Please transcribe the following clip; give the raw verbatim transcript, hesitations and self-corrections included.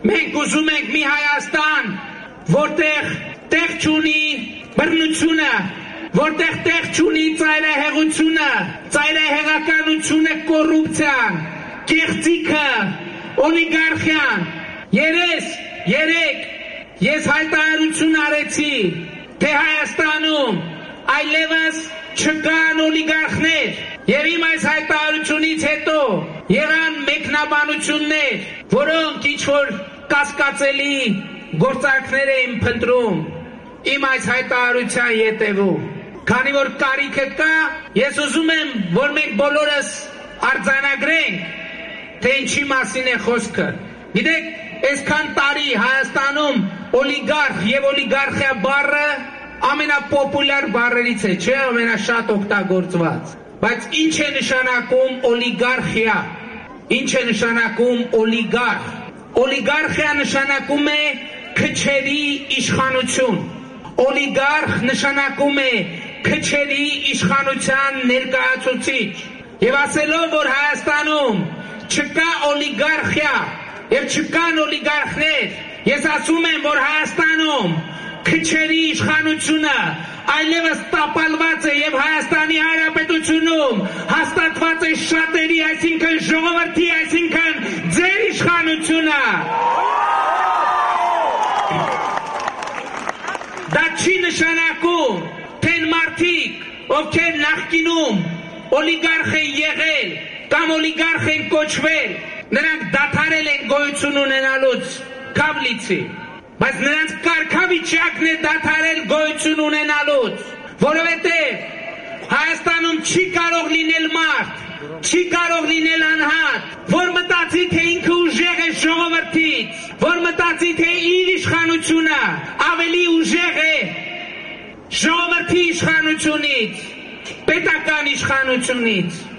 Մենք ուզում ենք մի Հայաստան, որտեղ տեղ չունի բռնությունը, որտեղ տեղ չունի ծայրահեղությունը, ծայրահեղականությունը, կոռուպցիան, կեղծիքը, օլիգարխիան։ Երես, երեք, ես հայտարարություն արեցի, թե Հայաստանում այլևս չկան օլիգարխներ, եւ իմ այս հայտարարությունից հետո եղան մեկնաբանություններ, որոնք ինչ-որ կասկածելի գործարքներ էին փնտրում իմ այս հայտարարության ետևում։ Քանի որ կարիքը կա, ես ուզում եմ, որ մենք բոլորս արձանագրենք, թե ինչի մասին է խոսքը։ Գիտեք, այսքան տարի Հայաստանում օլիգարխ եւ օլիգարխիա բառը ամենապոպուլյար բառերից է, չէ՞, ամենաշատ օգտագործված։ Բայց ինչ է նշանակում օլիգարխիա, ինչ է նշանակում օլիգարխ։ Օլիգարխիա նշանակում է քչերի իշխանություն, օլիգարխ նշանակում է քչերի իշխանության ներկայացուցիչ։ Եվ ասելով, որ Հայաստանում չկա օլիգարխիա եւ չկան օլիգարխներ, ես ասում եմ, որ Հայաստանում քչերի իշխանությունը այլևս տապալված է եւ Հայաստանի Հանրապետությունում հաստատված է շատերի, այսինքն ժողովրդի, այսինքն ձեր իշխանությունը։ Դա չի նշանակում, թե մարդիկ, ովքեր նախկինում օլիգարխ են եղել կամ օլիգարխ են կոչվել, նրանք դադարել են գոյություն ունենալուց կավլիցի, բայց նրանց կարգավիճակն է դադարել գոյություն ունենալուց, որովհետև Հայաստանում չի կարող լինել մարդ, չի կարող լինել անհատ, որ մտածի, թե ինքը ուժեղ է ժողովրդից, որ մտածի, թե իր իշխանությունը ավելի ուժեղ է ժողովրդի իշխանությունից, պետական իշխանությունից։